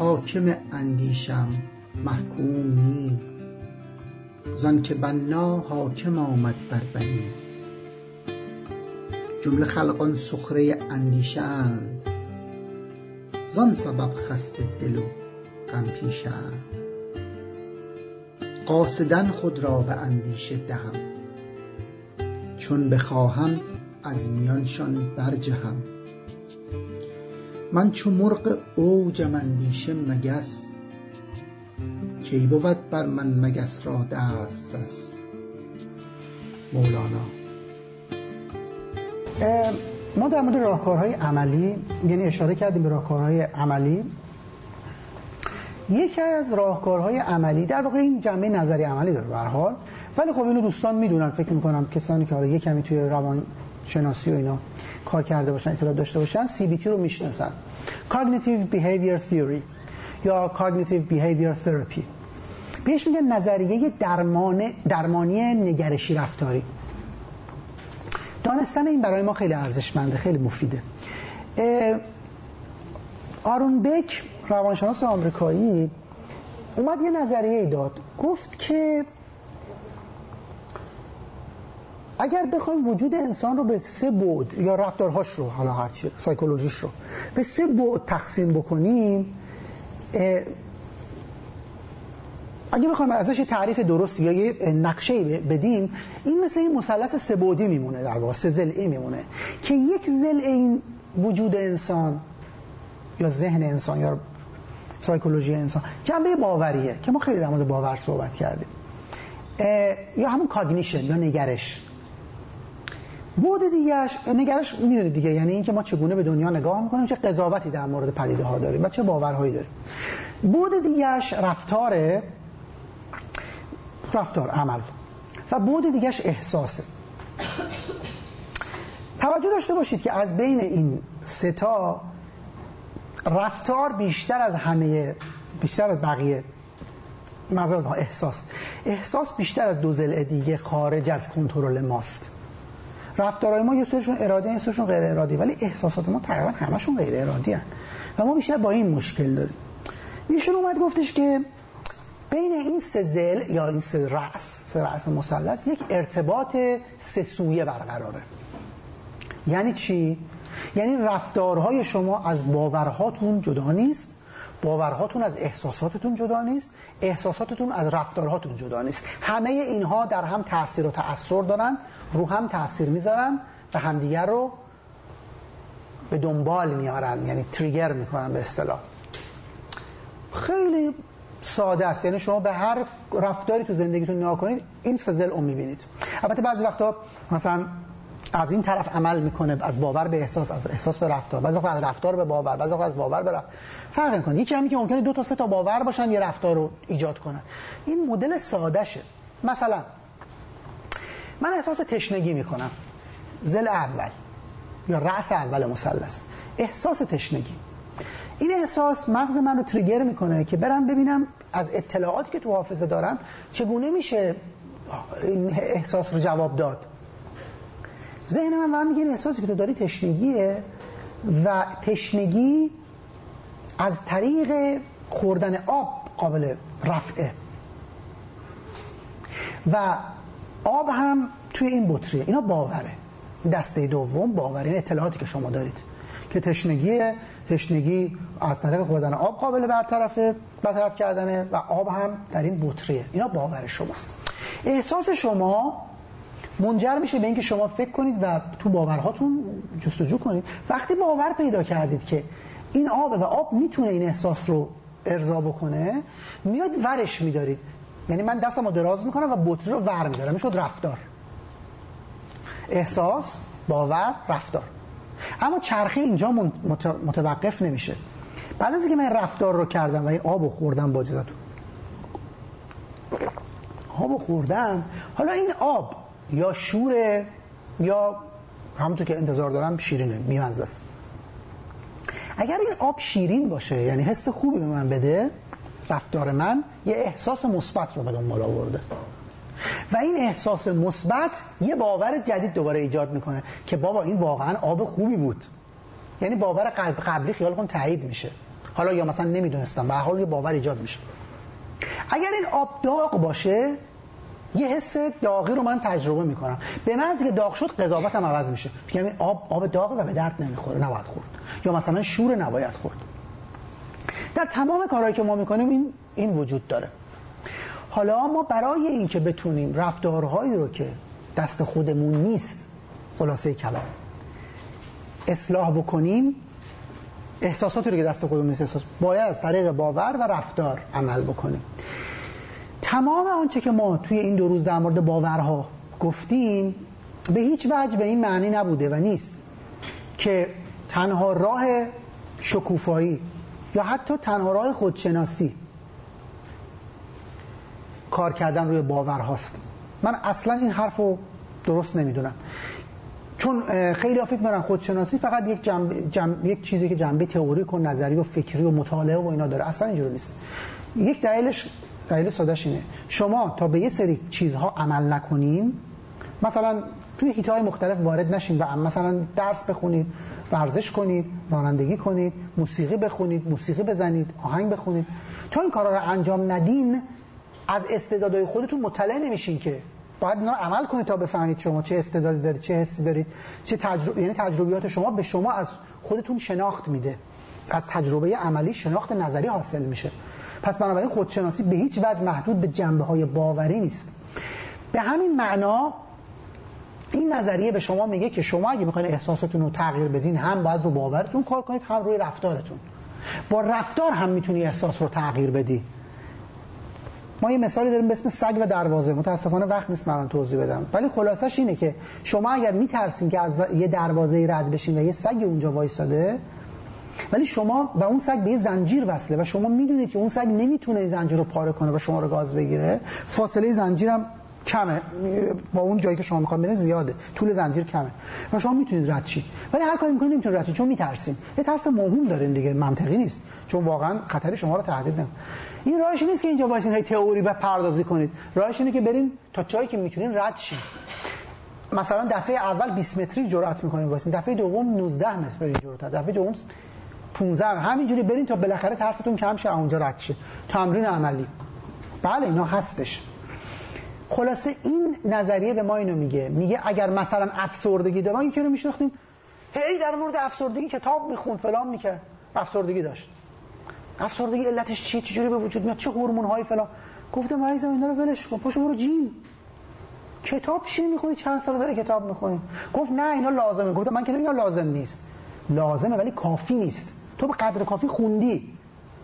حاکم اندیشم محکوم نی، زان که بنا حاکم آمد بر بنی. جمله خلقان سخره اندیشه اند، زان سبب خسته دل و غم پیشه اند. قاصداً خود را به اندیشه دهم، چون بخواهم از میانشان برجهم. من چو مرغ اوجم اندیشه مگس، کی بود بر من مگس را دست رس. مولانا. ما در مورد راهکارهای عملی، یعنی اشاره کردیم به راهکارهای عملی. یکی از راهکارهای عملی در واقع این جنبه نظری عملی داره به هر حال، ولی خب اینو دوستان میدونن، فکر میکنم کسانی که حالا یک کمی توی روان شناسی و اینا کار کرده باشن، اطلاع داشته باشن، CBT رو میشناسن. Cognitive Behavior Theory یا Cognitive Behavior Therapy. بهش میگن نظریه درمانی نگرشی رفتاری. دانستن این برای ما خیلی ارزشمنده، خیلی مفیده. آرون بک، روانشناس آمریکایی، اومد یه نظریه داد، گفت که اگر بخوایم وجود انسان رو به 3 بعد یا رفتارهاش رو، حالا هرچی سایکولوژیش رو به 3 بعد تقسیم بکنیم، اگه بخوایم ازش تعریف درست یا یه نقشه بدیم، این مثل این مثلث 3 بعدی میمونه، در واقع 3 ضلعی میمونه که یک ضلع این وجود انسان یا ذهن انسان یا سایکولوژی انسان جنبه باوریه که ما خیلی در مورد باور صحبت کردیم، یا همون کاگنیشن یا نگرش. بعد دیگه‌اش نگرش میدونید دیگه، یعنی این که ما چگونه به دنیا نگاه میکنیم، چه قضاوتی در مورد پدیده ها داریم و چه باورهایی داریم. بعد دیگه‌اش رفتار عمل و بعد دیگه‌اش احساسه. توجه داشته باشید که از بین این 3 تا رفتار بیشتر از بقیه، احساس بیشتر از 2 ضلع دیگه خارج از کنترل ماست. رفتارهای ما یه سرشون ارادی، یه سرشون غیر ارادی، ولی احساسات ما تقریبا همشون غیر ارادی هستن و ما بیشتر با این مشکل داریم. ایشون اومد گفتش که بین این 3 ضلع یا این 3 رأس مثلث یک ارتباط 3 سویه برقراره. یعنی چی؟ یعنی رفتارهای شما از باورهاتون جدا نیست، باورهاتون از احساساتتون جدا نیست، احساساتتون از رفتارهاتون جدا نیست. همه اینها در هم تأثیر و تأثیر دارن، رو هم تأثیر میذارن و همدیگر رو به دنبال میارن، یعنی تریگر میکنن به اصطلاح. خیلی ساده است، یعنی شما به هر رفتاری تو زندگیتون نگاه کنید این 3 ضلع رو میبینید. البته بعضی وقتا مثلا از این طرف عمل میکنه، از باور به احساس، از احساس به رفتار، بعضی وقتا از رفتار به باور، بعضی وقتا از باور به رفتار. فرق میکنه. یکی همین که ممکنه 2 تا 3 تا باور باشن یه رفتار رو ایجاد کنن. این مدل ساده شه. مثلا من احساس تشنگی میکنم، ضلع اول یا رأس اول مثلث، احساس تشنگی. این احساس مغز من رو تریگر میکنه که برم ببینم از اطلاعاتی که تو حافظه دارم چگونه میشه این احساس رو جواب داد. ذهن من میگه این احساسی که تو داری تشنگیه و تشنگی از طریق خوردن آب قابل رفعه و آب هم توی این بطریه. اینا باوره. دسته دوم باوره، این اطلاعاتی که شما دارید که تشنگی از طریق خوردن آب قابل برطرف کردنه و آب هم در این بطریه. اینا باور شماست. احساس شما منجر میشه به اینکه شما فکر کنید و تو باورهاتون جستجو کنید. وقتی باور پیدا کردید که این آب و آب میتونه این احساس رو ارضا بکنه، میاد ورش میدارید. یعنی من دستمو دراز میکنم و بطری رو ور میدارم. میشد رفتار. احساس، باور، رفتار. اما چرخه اینجا متوقف نمیشه. بعد از اینکه من رفتار رو کردم و این آب رو خوردم، با اجازهتون آب رو خوردم، حالا این آب یا شوره یا همونطور که انتظار دارم شیرینه، میمزه است. اگر این آب شیرین باشه، یعنی حس خوبی به من بده، رفتار من یه احساس مثبت رو به دنبال آورده و این احساس مثبت یه باور جدید دوباره ایجاد میکنه که بابا این واقعا آب خوبی بود. یعنی باور قبلی خیال کن تایید میشه. حالا یا مثلا نمیدونستم، به هر حال یه باور ایجاد میشه. اگر این آب داغ باشه، یه حس داغی رو من تجربه میکنم، به محض که داغ شد قضاوتم عوض میشه، میگم این آب داغه و به درد نمیخوره، نباید خورد، یا مثلا شور نباید خورد. در تمام کارهایی که ما میکنیم این وجود داره. حالا ما برای این که بتونیم رفتارهایی رو که دست خودمون نیست، خلاصه کلام، اصلاح بکنیم، احساساتی رو که دست خودمون نیست باید از طریق باور و رفتار عمل بکنیم. تمام آنچه که ما توی این 2 روز در مورد باورها گفتیم به هیچ وجه به این معنی نبوده و نیست که تنها راه شکوفایی یا حتی تنها راه خودشناسی کار کردن روی باورهاست. من اصلا این حرف رو درست نمیدونم، چون خیلی فکر می‌کنن خودشناسی فقط یک چیزی که جنبه تئوریک و نظری و فکری و مطالعه و اینا داره. اصلا اینجوری نیست. یک دلیل سادهش اینه، شما تا به یه سری چیزها عمل نکنین، مثلا توی حیطه‌های مختلف وارد نشین و مثلا درس بخونید، ورزش کنید، رانندگی کنید، موسیقی بخونید، موسیقی بزنید، آهنگ بخونید، تا این کارا رو انجام ندین، از استعدادهای خودتون مطلع نمیشین که باید اینا رو عمل کنید تا بفهمید شما چه استعدادی دارید، چه حسی دارید، چه یعنی تجربیات شما به شما از خودتون شناخت میده. از تجربه عملی شناخت نظری حاصل میشه. پس بنابراین خودشناسی به هیچ وجه محدود به جنبه‌های باوری نیست. به همین معنا این نظریه به شما میگه که شما اگه میخواین احساساتتون رو تغییر بدین، هم باید رو باورتون کار کنید، هم روی رفتارتون. با رفتار هم میتونی احساس رو تغییر بدی. ما یه مثالی داریم به اسم سگ و دروازه، متاسفانه وقت نیست من توضیح بدم، ولی خلاصش اینه که شما اگر میترسین که از یه دروازه رد بشین و یه سگ اونجا وایساده، ولی شما و اون سگ به یه زنجیر وصله و شما میدونید که اون سگ نمیتونه این زنجیر رو پاره کنه و شما رو گاز بگیره، فاصله زنجیرم کمه، با اون جایی که شما میخواید برید زیاده، طول زنجیر کمه و شما میتونید رد شید، ولی هر کاری میکنید نمیتونید رد شید چون میترسین. یه ترس موهوم دارین دیگه، منطقی نیست، چون واقعا خطر شما رو تهدید نمیکنه. این راهش نیست که اینجا وایسین هی تئوری بپردازی کنید، راهش اینه که برین تا جایی که میتونین رد شید. مثلا دفعه اول 20 متری جرأت میکنین وایسین، دفعه دوم 19 متر برین جلوتر، دفعه دوم 15، همینجوری برین تا بالاخره ترستون کم شه، اونجا رد شه. تمرین عملی. بله اینا هستش. خلاصه این نظریه به ما اینو میگه اگر مثلا افسردگی دارم، یکی رو میشناختیم هی در مورد افسردگی کتاب میخوند فلان میکرد، افسردگی داشت، افسردگی علتش چیه، چجوری به وجود میاد، چه هورمون‌هایی فلان. گفتم عزیزم اینا رو ولش کن، پاشو برو جیم، کتاب چی میخونی، چند سال داره کتاب میخونی؟ گفت نه اینا لازمه. گفتم من که نمیگم لازم نیست، لازمه ولی کافی نیست. تو به قدر کافی خوندی،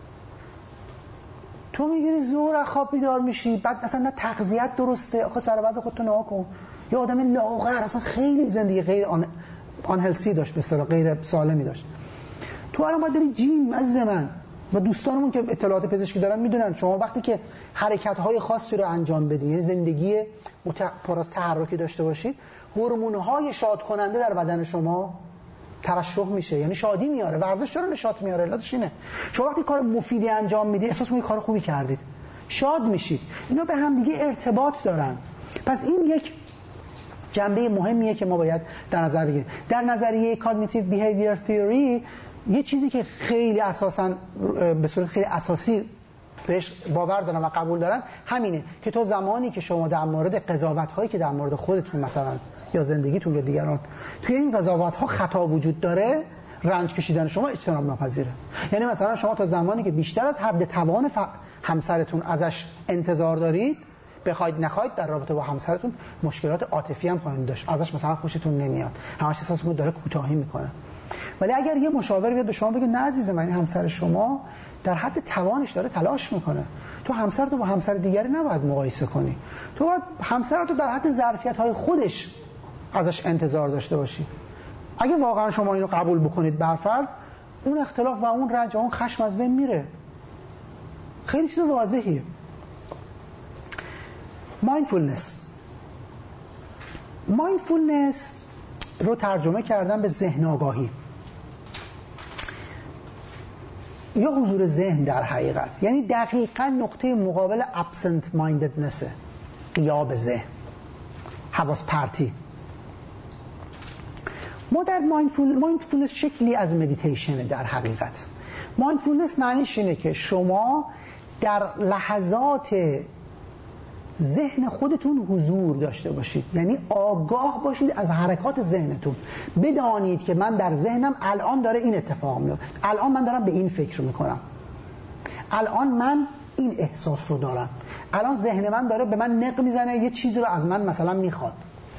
تو میگیری زور از خواب بیدار میشی، بعد اصلا نه تغذیت درسته، آخه سر وضع خودتو نگاه کن، یه آدم لاغر اصلا خیلی زندگی غیر آن هلسی داشت، به اصطلاح غیر سالمی داشت. تو الان باید بری جیم عزیز من. و دوستانمون که اطلاعات پزشکی دارن میدونن شما وقتی که حرکت‌های خاصی رو انجام بدید، یعنی زندگی پر از تحرکی داشته باشید، هورمون‌های شاد کننده در بدن شما ترشح میشه، یعنی شادی میاره. ورزش چرا نشاط میاره؟ علتش اینه شما وقتی کار مفیدی انجام میدید احساس میکنید کار خوبی کردید، شاد میشید. اینا به هم دیگه ارتباط دارن. پس این یک جنبه مهمیه که ما باید در نظر بگیریم. در نظریه Cognitive Behavior Theory یه چیزی که خیلی اساساً به صورت خیلی اساسی بهش باور دارن و قبول دارن همینه که تو زمانی که شما در مورد قضاوت‌هایی که در مورد خودتون مثلا یا زندگیتون یا دیگران توی این قضاوت‌ها خطا وجود داره، رنج کشیدن شما اجتناب ناپذیره. یعنی مثلا شما تا زمانی که بیشتر از حد توان همسرتون ازش انتظار دارید، بخواید نخواید در رابطه با همسرتون مشکلات عاطفی هم خواهید داشت، ازش مثلا خوشتون نمیاد، همش احساس می‌کنید داره کوتاهی میکنه. ولی اگر یه مشاور بیاد به شما بگه نه عزیزم این همسر شما در حد توانش داره تلاش میکنه، تو همسرتو با همسر دیگری نباید مقایسه کنی، تو باید همسرتو در حد ظرفیت‌های خودش ازش انتظار داشته باشی. اگه واقعا شما اینو قبول بکنید برفرض، اون اختلاف و اون رنج و اون خشم از بین میره. خیلی چیز واضحیه. مایندفولنس رو ترجمه کردن به ذهن آگاهی یا حضور ذهن در حقیقت، یعنی دقیقاً نقطه مقابل absent mindedness، غیاب ذهن، حواس پرتی. ما در مایندفولنس شکلی از مدیتیشن در حقیقت. مایندفولنس معنیش اینه که شما در لحظات ذهن خودتون حضور داشته باشید، یعنی آگاه باشید از حرکات ذهنتون. بدانید که من در ذهنم الان داره این اتفاق میفته، الان من دارم به این فکر میکنم، الان من این احساس رو دارم، الان ذهن من داره به من نق میزنه، یه چیزی رو از من مثلا میخواد.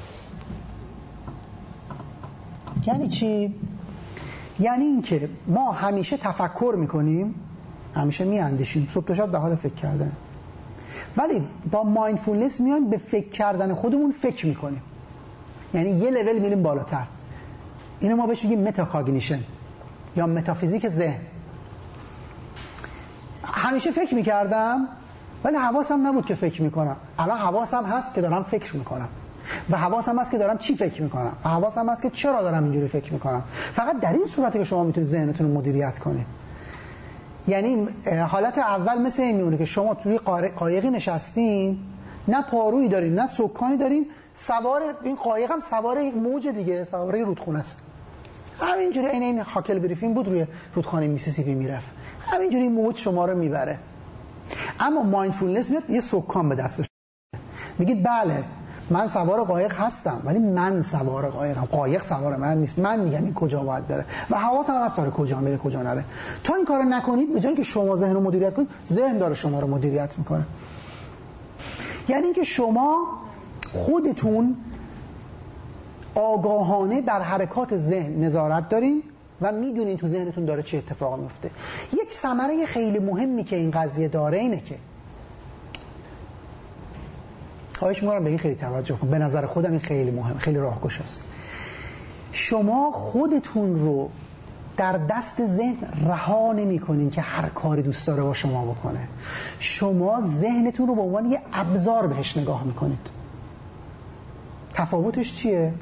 یعنی چی؟ یعنی این که ما همیشه تفکر میکنیم، همیشه میاندیشیم، صبح تا شب در حال فکر کردن، ولی با مایندفولنس میایم به فکر کردن خودمون فکر میکنیم، یعنی یه لول میریم بالاتر. اینو ما بهش میگیم متاکاگنیشن یا متافیزیک ذهن. همیشه فکر میکردم ولی حواسم نبود که فکر میکنم، الان حواسم هست که دارم فکر میکنم و حواسم هست که دارم چی فکر میکنم و حواسم هست که چرا دارم اینجوری فکر میکنم. فقط در این صورتی که شما میتونید ذهنتون رو مدیریت کنید. یعنی حالت اول مثل این میمونه که شما توی قایقی نشستین، نه پارویی دارین نه سکانی دارین، سوار این قایق هم سوار یک موج دیگه، سوار یک رودخونه است. همینجوری این هاکل بریفین بود روی رودخانه میسیسیپی میرفت، همینجوری موج شما رو میبره. اما مایندفولنس میاد یه سکان به دستش میگید بله من سوار قایق هستم ولی من سوار قایقم، قایق سوار من نیست، من میگم این کجا باید بره و حواسم هست داره کجا میره کجا نره. تا این کارو نکنید، به جای اینکه شما ذهن رو مدیریت کنید، ذهن داره شما رو مدیریت میکنه. یعنی اینکه شما خودتون آگاهانه بر حرکات ذهن نظارت دارین و میدونین تو ذهنتون داره چه اتفاقی میفته. یک ثمره خیلی مهمی که این قضیه داره اینه که خواهش می‌کنم به این خیلی توجه کنید، به نظر خودم این خیلی مهم، خیلی راهگشا است. شما خودتون رو در دست ذهن رها نمی‌کنین که هر کاری دوست داره با شما بکنه. شما ذهنتون رو به عنوان یه ابزار بهش نگاه می‌کنید. تفاوتش چیه؟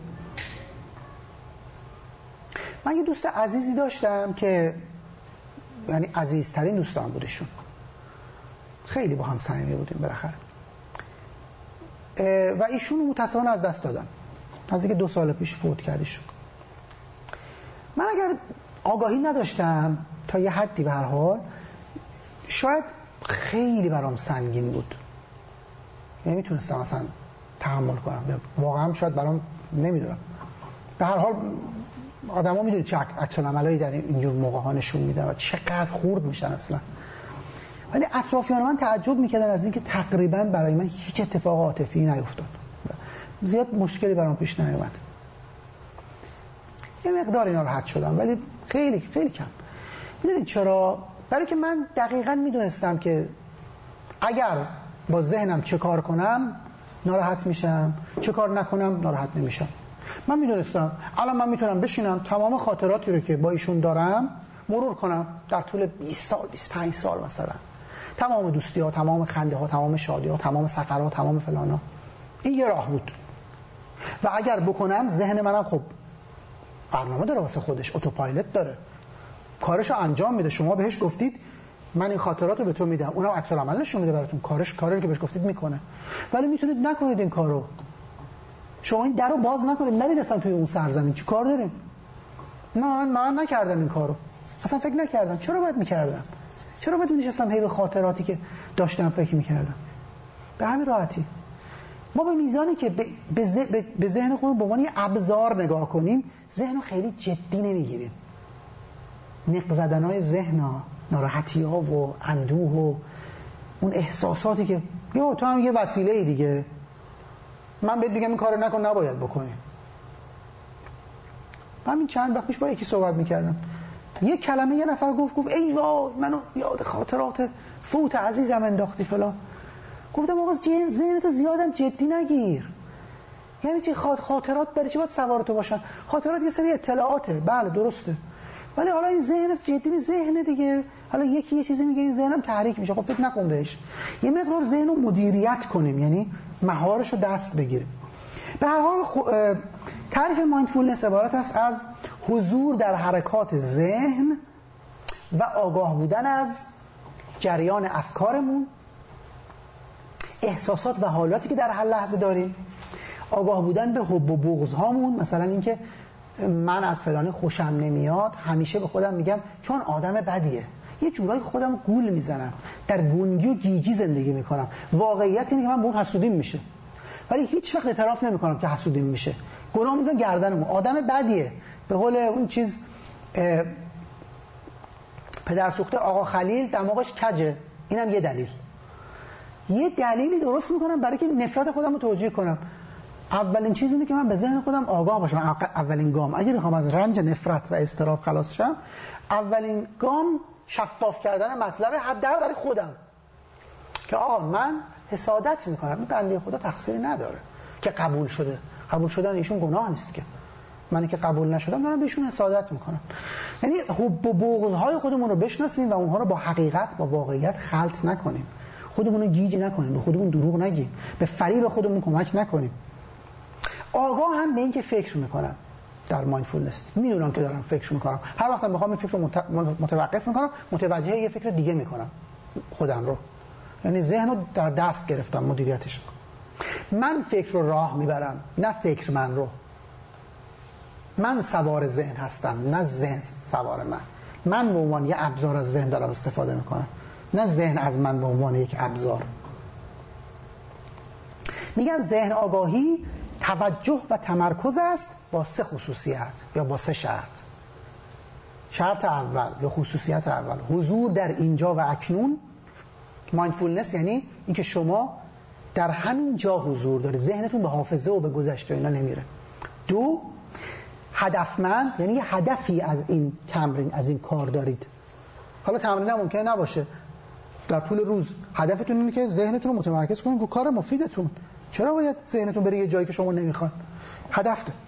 من یه دوست عزیزی داشتم که یعنی عزیزترین دوستان بودشون، خیلی با هم صمیمی بودیم بالاخره، و ایشون متأسفانه از دست دادم، از اینکه 2 سال پیش فوت کردیشون. من اگر آگاهی نداشتم تا یه حدی به هر حال، شاید خیلی برام سنگین بود، نمیتونستم اصلا تحمل کنم، واقعا شاید برام، نمیدونم، به هر حال آدما میدونید چه عکس العملایی در اینجور موقع‌ها نشون میدن و چقدر خورد میشن اصلا. ولی اطرافیان من تعجب میکردن از اینکه تقریبا برای من هیچ اتفاق عاطفی نیفتاد، زیاد مشکلی برام پیش نیومد. یه مقداری ناراحت شدم ولی خیلی خیلی کم. میدونید چرا؟ برای که من دقیقاً میدونستم که اگر با ذهنم چه کار کنم ناراحت میشم، چه کار نکنم ناراحت نمیشم. من میدونستم الان من میتونم بشینم تمام خاطراتی رو که با ایشون دارم مرور کنم در طول 20 سال 25 سال مثلا، تمام دوستی ها، تمام خنده ها، تمام شادی ها، تمام سفرها، تمام فلان ها. این یه راه بود و اگر بکنم ذهن منم خب برنامه داره واسه خودش، اتوپایلوت داره، کارشو انجام میده. شما بهش گفتید من این خاطراتو به تو میدم، اونم عکس العمل نشون میده براتون، کاری که بهش گفتید میکنه. ولی میتونید نکنید این کارو، شما این درو باز نکنید، نرید اصلا توی اون سرزمین، چی کار داریم؟ من نکردم این کارو، اصلا فکر نکردم. چرا باید میکردم؟ چرا باید نشستم هی به خاطراتی که داشتم فکر میکردم؟ به همین راحتی. ما به میزانی که به ذهن خودمون به عنوان یه ابزار نگاه کنیم، ذهن رو خیلی جدی نمیگیریم. نق زدنهای ذهن ها، ناراحتی ها و اندوه و اون احساساتی که یا تو هم یه وسیله دیگه، من بهت میگم این کارو نکن، نباید بکنی. من چند وقت پیش با یکی صحبت میکردم، یه کلمه یه نفر گفت ای وای منو یاد خاطرات فوت عزیزم انداختی فلان. گفتم آقا ذهنتو زیادم جدی نگیر. یعنی چی خاطرات برای چی باید سوار تو باشن؟ خاطرات یه سری اطلاعاته، بله درسته، ولی حالا این ذهنت جدی نیست، ذهن دیگه. حالا یکی یه چیزی میگه این ذهنم تحریک میشه، خب فکر نکن بهش. یه مقدار ذهنو مدیریت کنیم، یعنی مهارشو دست بگیریم. به هر حال تعریف مایندفولنس عبارت است از حضور در حرکات ذهن و آگاه بودن از جریان افکارمون، احساسات و حالاتی که در هر لحظه داریم، آگاه بودن به حب و بغض هامون. مثلا اینکه من از فلانی خوشم نمیاد، همیشه به خودم میگم چون آدم بدیه، یه جورایی خودم گول میزنم، در گنگی و گیجی زندگی میکنم. واقعیت اینه که من به اون حسودیم میشه، ولی هیچ وقت اعتراف نمیکنم که حسودیم میشه. گناه میزنم گردنم. آدم بدیه، به قول اون چیز پدر سوخته آقا خلیل دماغش کجه. اینم یه دلیل. یه دلیلی درست میکنم برای که نفرت خودم رو توجیه کنم. اولین چیز اینه که من به ذهن خودم آگاه باشم. اولین گام اگه میخوام از رنج نفرت و اضطراب خلاص شم، اولین گام شفاف کردن مطلب حداقل برای خودم که آقا من حسادت میکنم، این بنده خدا تقصیری نداره که قبول شده. قبول شدن ایشون گناه نیست که، منی که قبول نشدم دارم بهشون حسادت میکنم. یعنی حب و بغض‌های خودمون رو بشناسیم و اونها رو با حقیقت با واقعیت خلط نکنیم. خودمون رو گیج نکنیم، به خودمون دروغ نگیم، به فریب خودمون کمک نکنیم. آگاه هم به این که فکر میکنم در مایندفولنس، میدونم که دارم فکر میکنم، هر وقت میخوام این فکر رو متوقف میکنم، متوجه یه فکر دیگه میکنم خودم رو. یعنی ذهن رو در دست گرفتم، مدیریتش میکنم. من فکر رو راه میبرم، نه فکر من رو. من سوار ذهن هستم، نه ذهن سوار من. من به عنوان یه ابزار از ذهن دارم استفاده میکنم، نه ذهن از من به عنوان یک ابزار. میگن ذهن آگاهی توجه و تمرکز است با 3 خصوصیت یا با 3 شرط. شرط اول یا خصوصیت اول، حضور در اینجا و اکنون. مایندفولنس یعنی اینکه شما در همین جا حضور دارید، ذهنتون به حافظه و به گذشته اینا نمیره. 2 هدفمند، یعنی یه هدفی از این تمرین، از این کار دارید. حالا تمرین هم ممکنه نباشه، در طول روز هدفتون اینه که ذهنتون رو متمرکز کنید رو کار مفیدتون. چرا باید ذهنتون بره یه جایی که شما نمیخواید؟ هدف ده.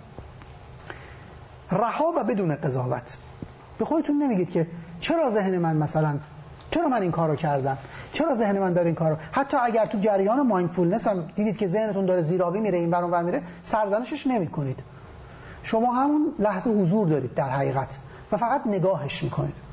رها و بدون قضاوت. به خودتون نمیگید که چرا ذهن من مثلا، چرا من این کارو کردم، چرا ذهن من داره این کارو. حتی اگر تو جریان مایندفولنس هم دیدید که ذهنتون داره زیرابی میره این ور اون ور میره، سرزنشش نمیکنید. شما همون لحظه حضور دارید در حقیقت و فقط نگاهش میکنید.